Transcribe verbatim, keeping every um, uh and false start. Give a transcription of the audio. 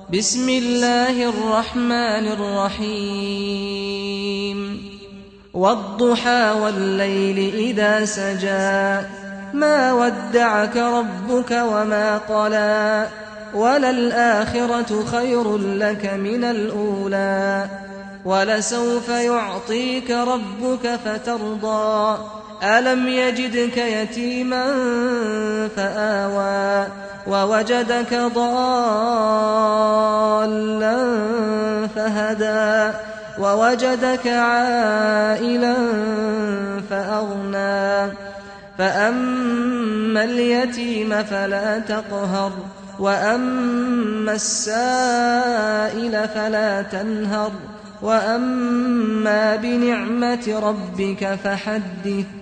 بسم الله الرحمن الرحيم والضحى والليل إذا سجى ما ودعك ربك وما قلى وللآخرة خير لك من الأولى ولسوف يعطيك ربك فترضى ألم يجدك يتيما فآوى ووجدك ضالا فهدى ووجدك عائلا فأغنى فأما اليتيم فلا تقهر وأما السائل فلا تنهر وأما بنعمة ربك فحدث